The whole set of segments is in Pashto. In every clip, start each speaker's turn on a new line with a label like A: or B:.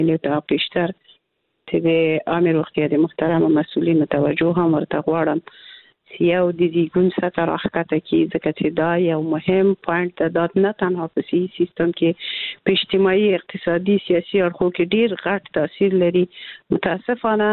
A: دا پیشتر ته د عامه روغتیا د محترم مسؤلینو توجه هم ورته غواړم یو د زیګون سطح راښکته کی ځکه چې دا یو مهم پوینټ ده نه تنها په صحي سیستم کې په اجتماعي اقتصادي سیاسي اړخو کې ډیر غټ تاثیر لري. متاسفانه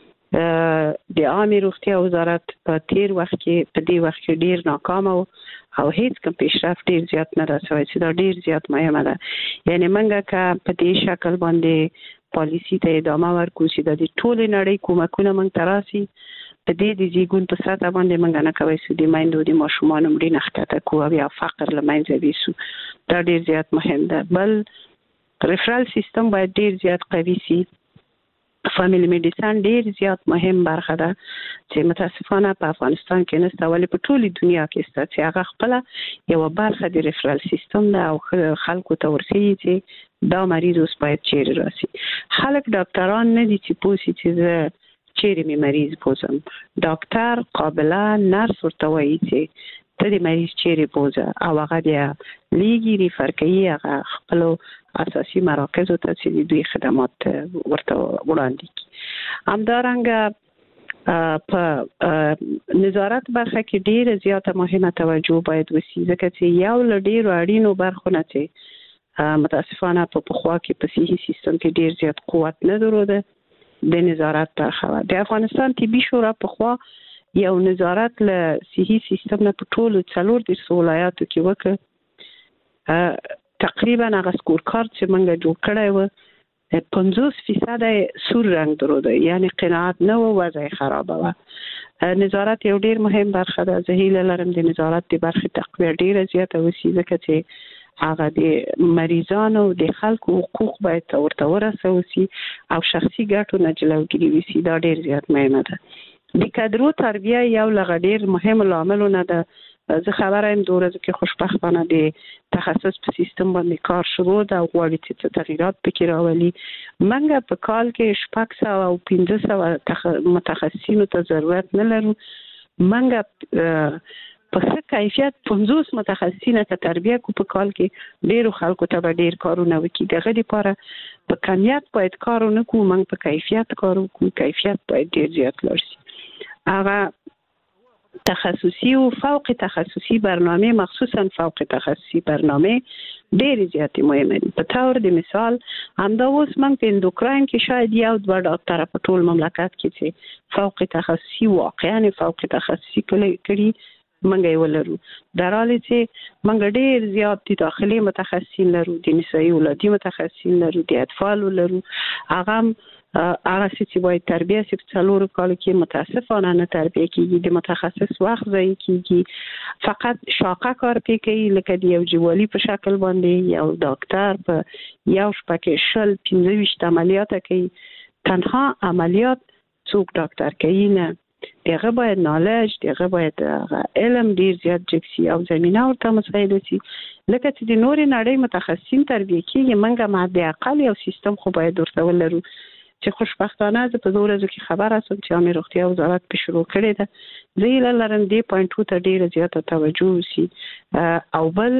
A: د عامه روغتیا وزارت په تیر وخت کې ډیر ناکام او هیڅ کوم پیشرفت ډیر زیات نه رسوي چې دا ډیر زیات مهمه ده. یعنی منګه که په دې شکل باندې پالیسی ته ادامه ورکړو چې د ټول نړۍ کومکونه موږ ته راسي په دې د زیګون په سطح باندې موږ نه کوي چې د مایندو د ماشومان مړي نه ښکته کوو یا فقر له منځه ویسو. دا ډیر زیات مهم ده. بل ریفرال سیستم باید ډیر زیات قوي سي. فامیلی میډیسن ډیر زیات مهم برخه ده چې متاسفانه په افغانستان کې نشته ولی په ټولي دنیا کې شته چې هغه خپل یو برخه د ریفرال سیستم ده او خلکو ته ورسي چې دا مریض اوس باید چیرې راسي. خلک ډاکټران نه دي چې پوښي چې چیرې می مریض بوزم. ډاکټر قابله نرس ورته وایي چې ته د مریض چیرې بوزه او هغه بیا لیږي ریفر کوي هغه خپل اساسي مراکزو ته چې دوی خدمات ورته وړاندې کړي. همدارنګه په نظارت برخه کې ډیره زیاته مهمه توجه باید وشي ځکه چې یو له ډیرو اړینو برخو نه چې متاسفانه په پخوا کې په صحي سیستم کې ډیر زیات قوت نه درلوده د نظارت برخه. د افغانستان طبي شورا په خوا یو نظارت له صحي سیستم نه په ټولو 14 ولایاتو کې وکړ. تقریبا هغه سکور کارت چې موږ جوړ کړی و 50% سور رنگ درلوده یعنی قناعت نه و وضع خراب و. نظارت یو ډیر مهم برخه ده. زه هیله لرم د نظارت د برخې تقویه ډیره زیاته وشي ځکه چې هغه د مریضانو د خلکو حقوق باید ورته ورسوي او شخصي ګټو نه جلوګیری وشي. دا ډیر زیات مهمه ده. د کادرو تربیه یو له ډیر مهم لاملونه ده. زه خبره یم د ورځو کې خوشبختانه د تخصص په سیستم باندې کار شروع ده او غواړي چې تغییرات پکې راولي. منګه په کال کې 600 او 1500 متخصصینو ته ضرورت نه لرو. منګه په څه کیفیت 50 متخصصین ته تربیه کو په کال کې ډیرو خلکو ته ډیر کارونه وکړي. دغه لپاره په کمیت باید کارونه کوو موږ په کیفیت کار وکړو. کیفیت باید ډیر زیات لوړ شي. هغه تخصصي او فوق تخصصي برنامه مخصوصا فوق تخصصي برنامه ډیر زیات مهمه دي. په تور د مثال همدا اوس موږ په اندوکراین کې شاید یو دوه ډاکټر په ټول مملکت کې چې فوق تخصصي واقعا فوق تخصصي کړي منګ یې ولرو. دراله چې منګ ډیر زیات دي داخلي متخصصین لرو، د نسایي ولادي متخصصین لرو، د اطفال لرو. هغه چې باید تربیه سي په څلورو کالو کې متاسفانه نه تربیه کیږي. د متخصص وخت ضایع کیږي. فقط شاقه کار کوي لکه د یو جوالي په شکل باندې یو ډاکټر په یو شپه کې 15 عملیات کوي. تنها عملیات څوک ډاکټر کوي نه. دغه باید نالج، دغه باید علم ډیر زیات جکسي او زمينه ورته مسایل شي. لکه چې د نورې نړۍ متخصصین تربیه کیږي منګه ماده اقل یو سیستم خو باید ورته ولرو چې خوشبختانه زه په ورځو کې خبر اسم چې عامه روغتیا وزارت په شروع کړی ده. زه یې لرم دې پوینټو ته ډیر زیات توجه وشي. او بل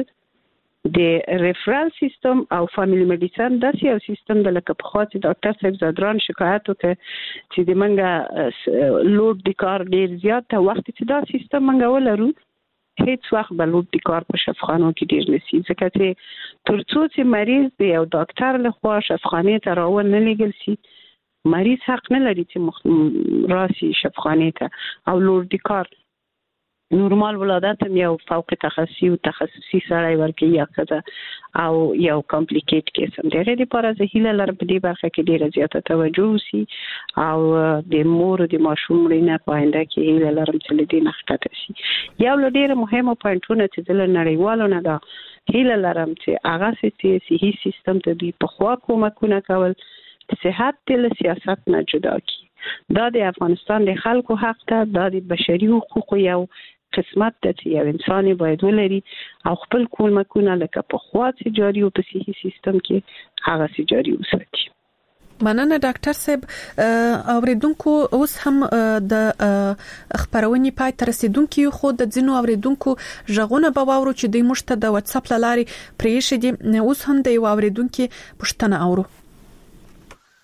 A: د ریفرال سیستم او فامیلی میډیسن داسې یو سیستم د لکه په خاطر ډاکټر صاحب زادران شکایت وکړ چې د منګه لوډ د کار ډیر زیات ته وخت چې دا سیستم منګه ولرو هیڅ وخت به لوډ د کار په شفاخانو کې ډیر نسی ځکه چې ترڅو چې مریض د یو ډاکټر له خوا شفاخانه ته راول نه لګل شي مریض حق نه لري چې راسي شفاخانه ته او لوډ د کار نورمال ولادت هم یو فوق تخصصي او تخصصي سړی ورکي یا کده او یو کمپلیکیټ کیس هم دغه لپاره زه هیله لرم په دې برخه کې ډیره زیاته توجه وشي او د مور او د ماشوم لري په آینده کې هیله لرم چې لدی نخټه شي. یو له ډیره مهمه پوینټونه چې د نړیوالو نه دا هیله لرم چې هغه صحي سیستم ته دی په خوا کومکونه کول صحت تل سیاست نه جدا کی. دا د افغانستان د خلکو حق ته، دا د بشري حقوقو یو قسمت ته چې یو انسان باید ولري او خپل کومکونه لکه په خوا چې جاری او په صحي سیستم کې هغه چې جاری وساتي.
B: مننه ډاکټر صاحب. اوریدونکو اوس هم د خبرونې پای تر رسیدونکو خو د ځینو اوریدونکو ژغونه به واورو چې د مشته د واتس اپ لاري پریښې دي. اوس هم د یو اوریدونکو پښتنه اورو.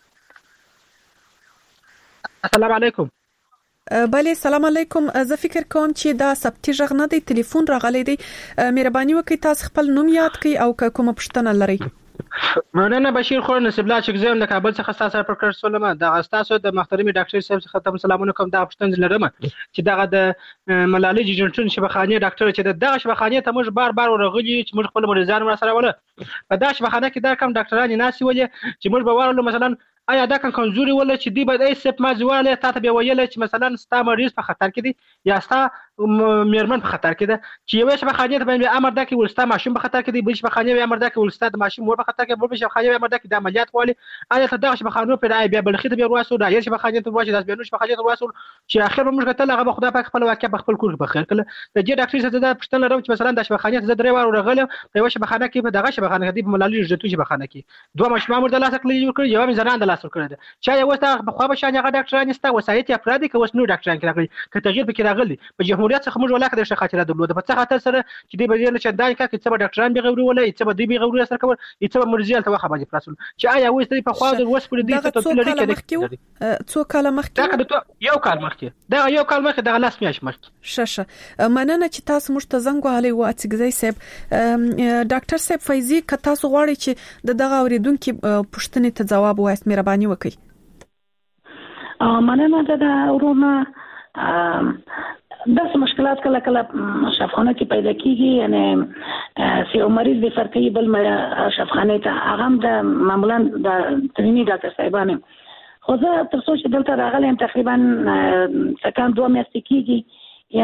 C: السلام علیکم.
B: بله سلام علیکم. زه فکر کوم چې دا ثبتي ژغ نه دی، ټلیفون راغلی دی. مهرباني وکړئ تاسو خپل نوم یاد کړئ او کومه پوښتنه لرئ.
C: مولانا بشیر خور نصیب الله چکزم د کابل څخه تاسو پر کړ سولمه د تاسو د محترمي ډاکټر صاحب څخه تاسو سلامونه کوم. دا پوښتنه لرم چې دغه د ملالۍ جنټون شبخانه ډاکټر چې دغه شبخانه ته موږ بار ورغلي چې موږ خپل مریضان سره وله په دا شبخانه کې دا کم ډاکټران ناسي ولې چې موږ به ورلو مثلا آیا دا کم کمزوري ولا چې دی به ایسپ ما زواله تا ته به ویل چې مثلا ستا مریض په خطر کې دی یا ستا میرمن په خطر کې ده چې یو شبخانه ته به امر دا کې ولستا ماشوم په خطر کې دی، بل شبخانه به امر دا کې ولستا د ماشوم مور په خطر کې، بل شبخانه به امر دا کې د عملیات غواړي. آیا ته دا شبخانه په راي بیا بلخي ته به ورسو دا یو شبخانه ته واشه داس به نو شبخانه ته ورسو چې اخر موږ کتل هغه خدای پاک خپل واقع په خپل کور په خیر کله د دې ډاکټر څخه دا پښتنه لرم چې مثلا د شبخانه ته درې واره ورغلم په یو شبخانه کې په دغه شبخانه کې د ملالۍ جنټون شبخانه کې دوه ماشومان ورته لاس کړی یو کړی یو زنان د لاس کړی ده یو وستا په خو به شان هغه ډاکټران ستا وسایت افرادي که وس نو ډاکټران کې راغلي که تغییر پکې راغلي په جمهوریت څخه موږ ولاکه د خاطر درلوده په څه خاطر سره چې دی به نه چندای کا چې به ډاکټران به غوړي ولا چې به دی به غوړي سره کول چې به مرزیال ته واخه باندې پراسل چې آیا وستې په خو د وس پر دی ته تل لري کې
B: څو کال مخکې
C: دا یو کال مخکې دا لاس میاش مخکې
B: ششه مننه چې تاسو موږ ته زنګ وهلی و اڅګزی صاحب. ډاکټر صاحب فیضی که تاسو غواړئ چې دغه اوریدونکو پوښتنې ته جواب وایي مهرباني وکړئ.
D: مننه دا ورونه داسې مشکلات کله شفاخانه کې پیدا کیږي، یعنی سی مریض به فرقي بل شفاخانه ته هغه د معمولا د ترینی ډاکټر صاحبانه خو زه تر څو چې دلته راغلم تقریبا تکان 2 میاشتې کیږي،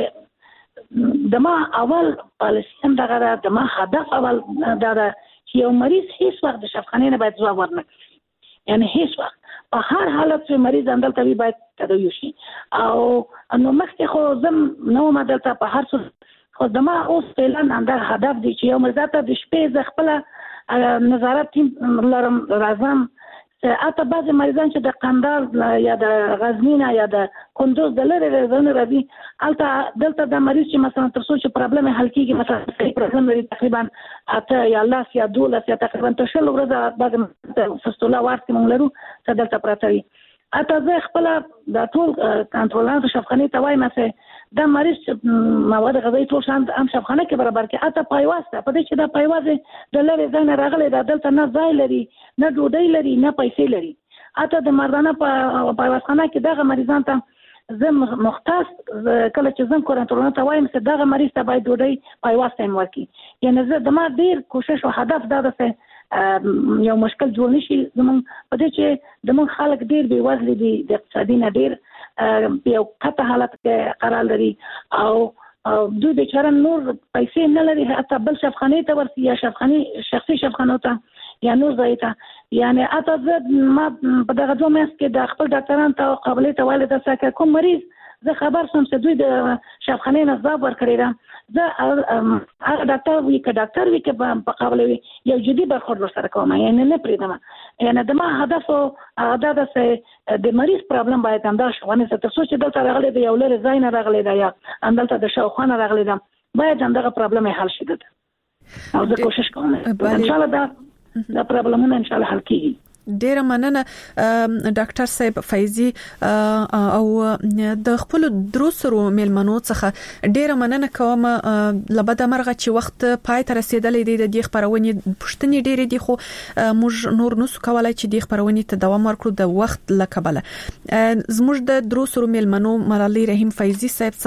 D: یعنی دما اول پالیسی هم دغه دما هدف اول دا چې یو مریض هیڅ وخت د شفاخانه نه باید ځواب ورنکړي، یعنی هیڅ وخت په هر حالت کې مریض اندل طبي باید تداوی شي. او نو مخکې خو زم نو مدته په هر څه خو دما اوس اعلان اندر هدف دی چې یو مریض ته د شپې ز خپل نظارت ټیم لرم راځم. اته بعض مریضان چې د قندهار یا د غزنین یا د کندوز د لری زونه راځي البته دلته د مریض چې مثلا تر څو چې پرابلم حل کیږي مثلا پرابلم لري تقریبا اته یا لاس یا دولس یا تقریبا تشل ورځ بعد فستولا ورته مونږ لرو چې دلته پراته وي. اته زه خپل د ټول کنټرولانت شفاخانه ته وایم چې دا مریض مواد غذایی ټول شان هم شفاخانه کې برابر کې اته پایواسته په دې چې دا پایواز د لری ځای راغلی دا دلته نه ځای لري نه ډوډۍ لري نه پیسې لري. اته د مردانه په پایوازخانه کې دغه مریضان ته زم مختص کله چې زم کنټرولانت ته وایم چې دغه مریض ته باید ډوډۍ پایواسته ورکړي، یعنی زه د ما ډیر کوشش او هدف دا ده یو مشکل جوړ نشي زمون په دې چې د مون خلک ډیر بې وزله دي، د اقتصادي نه ډیر یو کته حالت کې قرار لري او دوی بیچاره نور پیسې نه لري حتی بل شفاخانه ته ورسي یا شفاخانه شخصي شفاخانه ته یا نور ځای ته. یعنی اته زه ما په دغه 2 میاشتې کې د خپل ډاکټرانو ته قابلیت والد سره کوم مریض زه خبر سم چې دوی د شفاخانه نه ځاب ورکړی را زه هغه ډاکټر وی که ډاکټر وی که په قابل وی یو جدي برخورد سره کوم، یعنی نه پریدم. یعنی د ما هدف دا ده چې د مریض پرابلم باید انداز شونه تر څو چې دلته راغلی دی یو لري ځای نه راغلی دی یا اندلته د شاوخانه راغلی دی باید دغه پرابلم حل شي. او زه کوشش کوم ان شاء الله دا پرابلمونه ان شاء الله حل کیږي.
B: ډیره مننه ډاکټر صاحب فیضی او د خپل دروسرو ملمنو څخه ډیره مننه کوم. لبد مرغه چې وخت پای ته رسیدلې دی د دې خبرونې پښتنې ډیره دي خو موږ نور نو کولای چې د خبرونې ته دوام ورکړو د وخت لکبله. زموږ د دروسرو ملمنو ملالۍ رحیم فیضی صاحب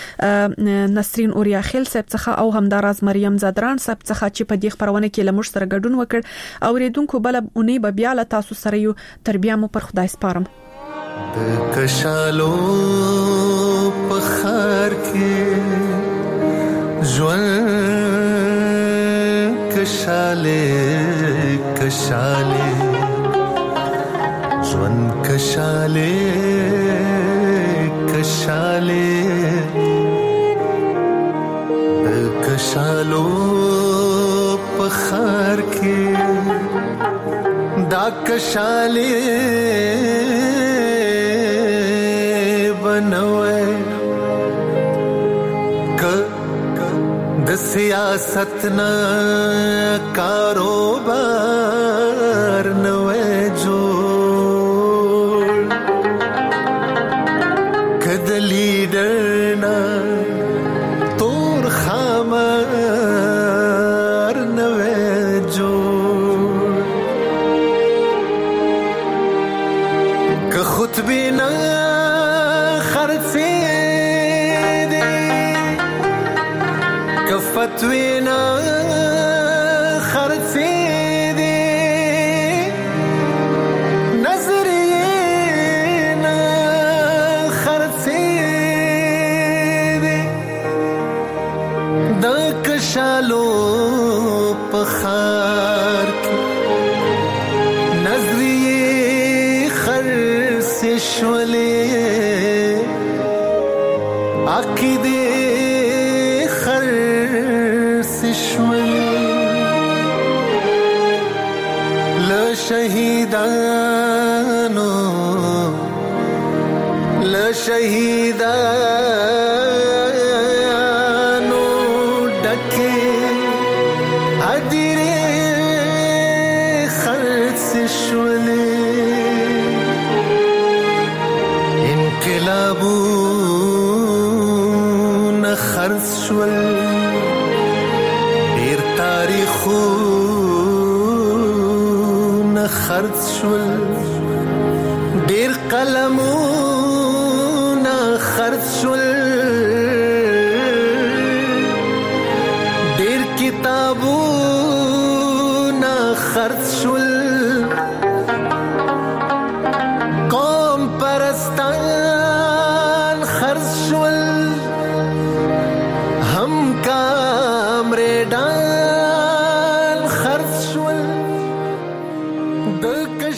B: څخه نسرین اوریا خیل صاحب څخه او همداراز مریم زادران صاحب څخه چې په دې خبرونه کې لمر سره ګډون وکړ او ریدونکو بل اونې به بیا تاسو سره یو تربیه مو پر خدای سپارم.
E: د کشالو په خار کې ژوند کشاله کشاله ژوند کشاله کشاله د کشالو په خار کې دا کشاله بنوي د سیاست نه کاروبار نوې جوړ فتوینا خرڅې دي که فتوینا خرڅې دي نظریې نه خرڅې دي د کشالو په خار کې نظریې خرڅې شولې عقیدې خرڅې شولې له شهیدانو ډکې هدیرې خرڅې شولې انقلابونه خرڅ شول ډېر تاریخونه خرڅ شول ډېر قلمونه خرڅ شول